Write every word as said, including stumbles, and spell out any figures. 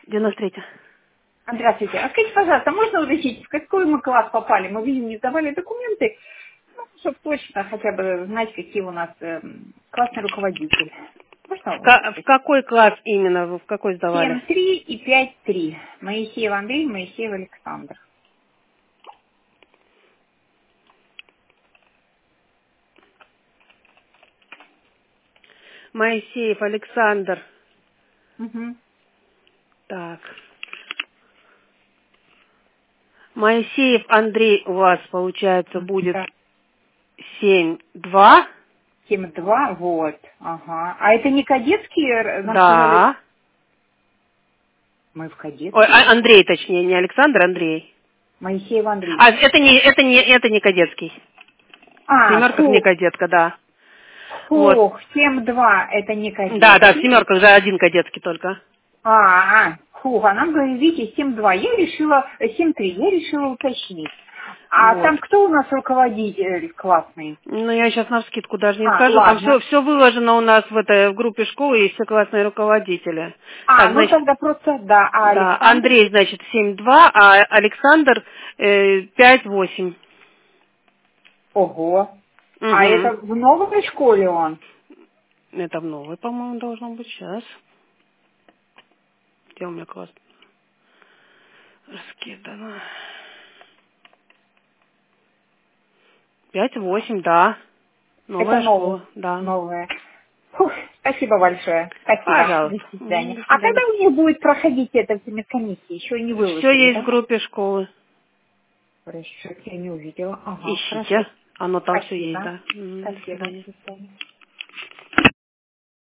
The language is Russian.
девяносто третья. Здравствуйте. А скажите, пожалуйста, можно уточнить, в какой мы класс попали? Мы, видимо, не сдавали документы, ну, чтобы точно хотя бы знать, какие у нас эм, классный руководитель. Можно В, ка- в уточнить? какой класс именно? Вы в какой сдавали? семь три и пять три. Моисеев Андрей, Моисеев Александр. Моисеев Александр. Угу. Так. Моисеев Андрей у вас, получается, будет Да. семь два. семь два, вот. Ага. А это не кадетские, э, нам сказали, Да. мы в Ой, кадетские а- попали. Андрей, точнее, не Александр, Андрей. Моисеев Андрей. А, это не, это не, это не кадетский. В А, семерках не фу, кадетка, да. Вот. фух, семь два, это не Да, да, в кадетский. семерках же один кадетский только. А, а, фух, а нам говорили, видите, семь два. Я решила, э, семь три, я решила уточнить. А Вот. там кто у нас руководитель классный? Ну, я сейчас навскидку даже не А, скажу. Там все, ладно. все выложено у нас в этой в группе школы, есть все классные руководители. А, Так, ну значит, тогда просто, да, а да, Александр? Андрей, значит, семь два, а Александр э, пять восемь. Ого. А Угу. это в новой школе он? Это в новой, по-моему, должно быть сейчас. Где у меня класс раскидано? пять восемь, да. Это Новая новый, школа, да. новая. Фух, спасибо большое. Спасибо. До Пожалуйста. свидания. Мгм, до А когда свидания. у них будет проходить это в медкомиссии? Еще не Все выложили, есть в да? группе школы. Хорошо, я не увидела. Ага, Ищите. хорошо. Оно там все есть, Спасибо. да. Мгм, до Спасибо. свидания. До свидания.